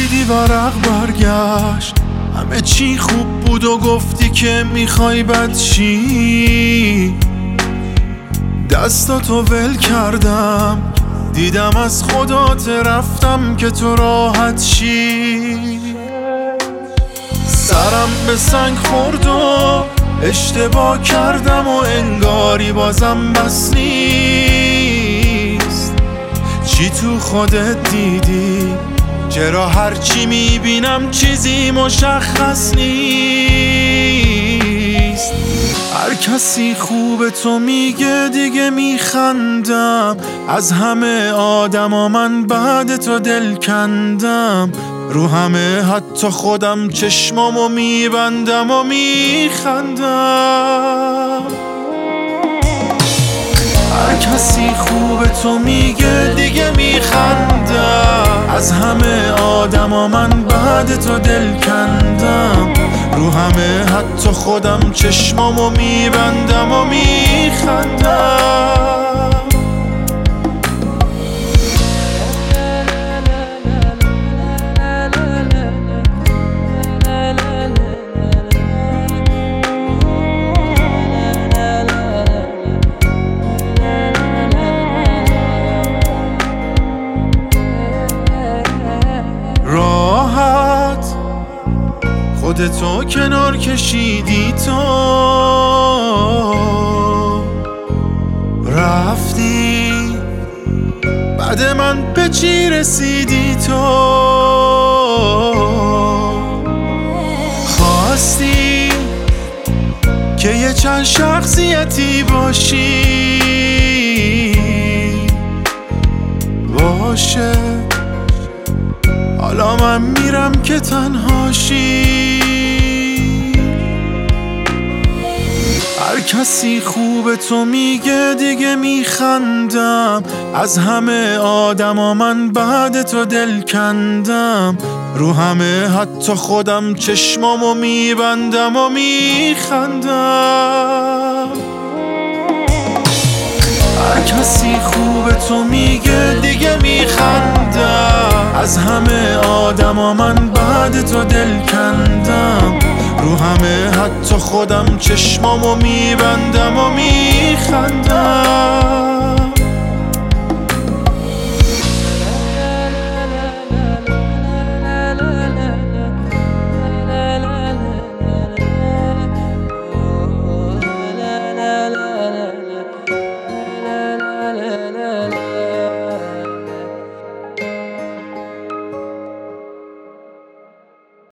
دیدی ورق برگشت، همه چی خوب بود و گفتی که میخوای بد چی. دستاتو ول کردم، دیدم از خدات رفتم که تو راحت شی. سرم به سنگ خورد و اشتباه کردم و انگاری بازم بس نیست. چی تو خودت دیدی؟ چرا هرچی میبینم چیزی مشخص نیست؟ هر کسی خوبه تو میگه دیگه میخندم، از همه آدما من بعد تو دل کندم. رو همه حتی خودم چشمامو میبندم و میخندم. هر کسی خوبه تو میگه دیگه میخندم، از همه آدما من بعد تو دل کندم. رو همه حتی خودم چشمامو میبندم و میخندم. راحت خودتو کنار کشیدی، تو رفتی بعد من به چی رسیدی؟ تو خواستی که یه چند شخصیتی باشی، باشه حالا من میرم که تنهاشی. هر کسی خوبه تو میگه دیگه میخندم، از همه آدما من بعد تو دل کندم. رو همه حتی خودم چشمامو میبندم و میخندم. هر کسی خوبه تو میگه دیگه میخندم، از همه آدما من بعد تو دل کندم. رو همه حتی خودم چشمامو میبندم و میخندم.